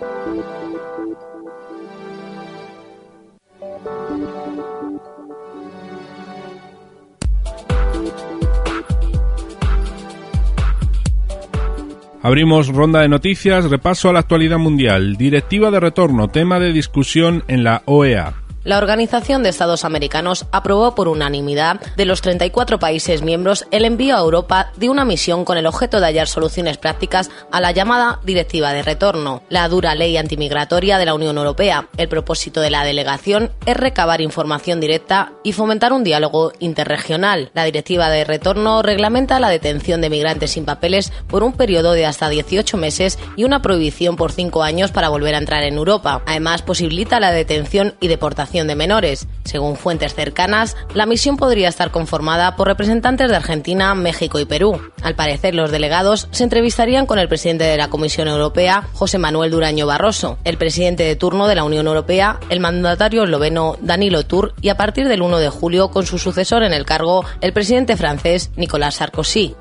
Abrimos ronda de noticias, repaso a la actualidad mundial. Directiva de retorno, tema de discusión en la OEA. La Organización de Estados Americanos aprobó por unanimidad de los 34 países miembros el envío a Europa de una misión con el objeto de hallar soluciones prácticas a la llamada Directiva de Retorno, la dura ley antimigratoria de la Unión Europea. El propósito de la delegación es recabar información directa y fomentar un diálogo interregional. La Directiva de Retorno reglamenta la detención de migrantes sin papeles por un periodo de hasta 18 meses y una prohibición por 5 años para volver a entrar en Europa. Además, posibilita la detención y deportación de menores. Según fuentes cercanas, la misión podría estar conformada por representantes de Argentina, México y Perú. Al parecer, los delegados se entrevistarían con el presidente de la Comisión Europea, José Manuel Duraño Barroso, el presidente de turno de la Unión Europea, el mandatario esloveno Danilo Tur, y a partir del 1 de julio con su sucesor en el cargo, el presidente francés Nicolas Sarkozy.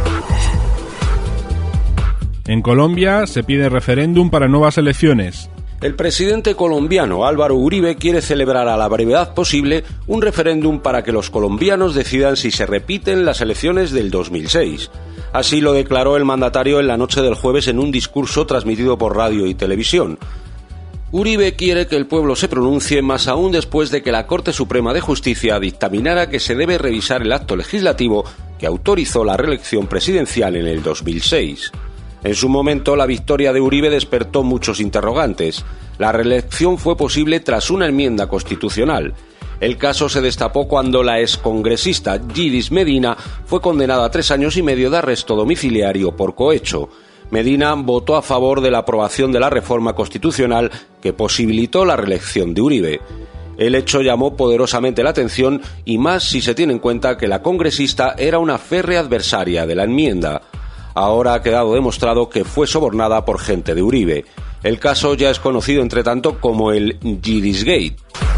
En Colombia se pide referéndum para nuevas elecciones. El presidente colombiano Álvaro Uribe quiere celebrar a la brevedad posible un referéndum para que los colombianos decidan si se repiten las elecciones del 2006. Así lo declaró el mandatario en la noche del jueves en un discurso transmitido por radio y televisión. Uribe quiere que el pueblo se pronuncie, más aún después de que la Corte Suprema de Justicia dictaminara que se debe revisar el acto legislativo que autorizó la reelección presidencial en el 2006. En su momento, la victoria de Uribe despertó muchos interrogantes. La reelección fue posible tras una enmienda constitucional. El caso se destapó cuando la excongresista Yildiz Medina fue condenada a 3 años y medio de arresto domiciliario por cohecho. Medina votó a favor de la aprobación de la reforma constitucional que posibilitó la reelección de Uribe. El hecho llamó poderosamente la atención y más si se tiene en cuenta que la congresista era una férrea adversaria de la enmienda. Ahora ha quedado demostrado que fue sobornada por gente de Uribe. El caso ya es conocido entre tanto como el Yildizgate.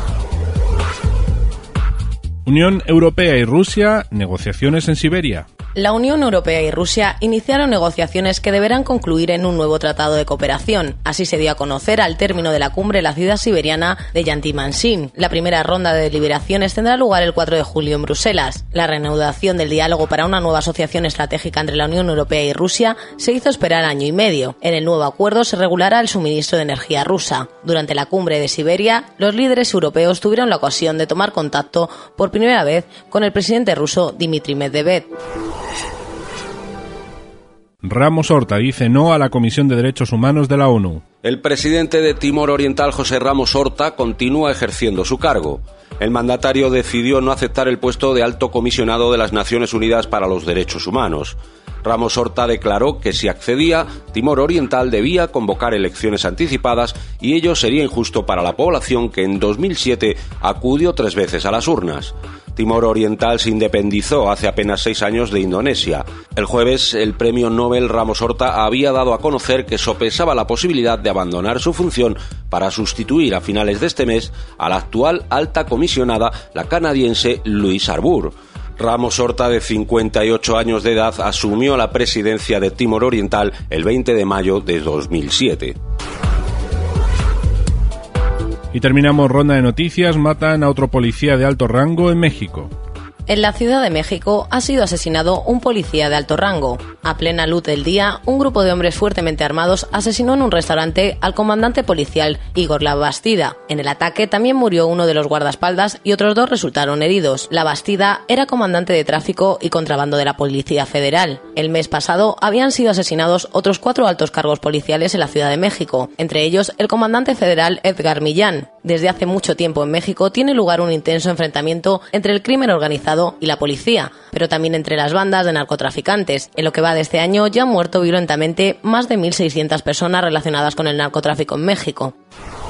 Unión Europea y Rusia, negociaciones en Siberia. La Unión Europea y Rusia iniciaron negociaciones que deberán concluir en un nuevo tratado de cooperación. Así se dio a conocer al término de la cumbre en la ciudad siberiana de Yanty-Mansiysk. La primera ronda de deliberaciones tendrá lugar el 4 de julio en Bruselas. La reanudación del diálogo para una nueva asociación estratégica entre la Unión Europea y Rusia se hizo esperar 1 año y medio. En el nuevo acuerdo se regulará el suministro de energía rusa. Durante la cumbre de Siberia, los líderes europeos tuvieron la ocasión de tomar contacto por primera vez con el presidente ruso Dmitry Medvedev. Ramos Horta dice no a la Comisión de Derechos Humanos de la ONU. El presidente de Timor Oriental, José Ramos Horta, continúa ejerciendo su cargo. El mandatario decidió no aceptar el puesto de alto comisionado de las Naciones Unidas para los Derechos Humanos. Ramos Horta declaró que si accedía, Timor Oriental debía convocar elecciones anticipadas y ello sería injusto para la población que en 2007 acudió 3 veces a las urnas. Timor Oriental se independizó hace apenas 6 años de Indonesia. El jueves, el premio Nobel Ramos Horta había dado a conocer que sopesaba la posibilidad de abandonar su función para sustituir a finales de este mes a la actual alta comisionada, la canadiense Louise Arbour. Ramos Horta, de 58 años de edad, asumió la presidencia de Timor Oriental el 20 de mayo de 2007. Y terminamos ronda de noticias. Matan a otro policía de alto rango en México. En la Ciudad de México ha sido asesinado un policía de alto rango. A plena luz del día, un grupo de hombres fuertemente armados asesinó en un restaurante al comandante policial Igor Labastida. En el ataque también murió uno de los guardaespaldas y otros 2 resultaron heridos. Labastida era comandante de tráfico y contrabando de la Policía Federal. El mes pasado habían sido asesinados otros 4 altos cargos policiales en la Ciudad de México, entre ellos el comandante federal Edgar Millán. Desde hace mucho tiempo en México tiene lugar un intenso enfrentamiento entre el crimen organizado y la policía, pero también entre las bandas de narcotraficantes. En lo que va de este año ya han muerto violentamente más de 1.600 personas relacionadas con el narcotráfico en México.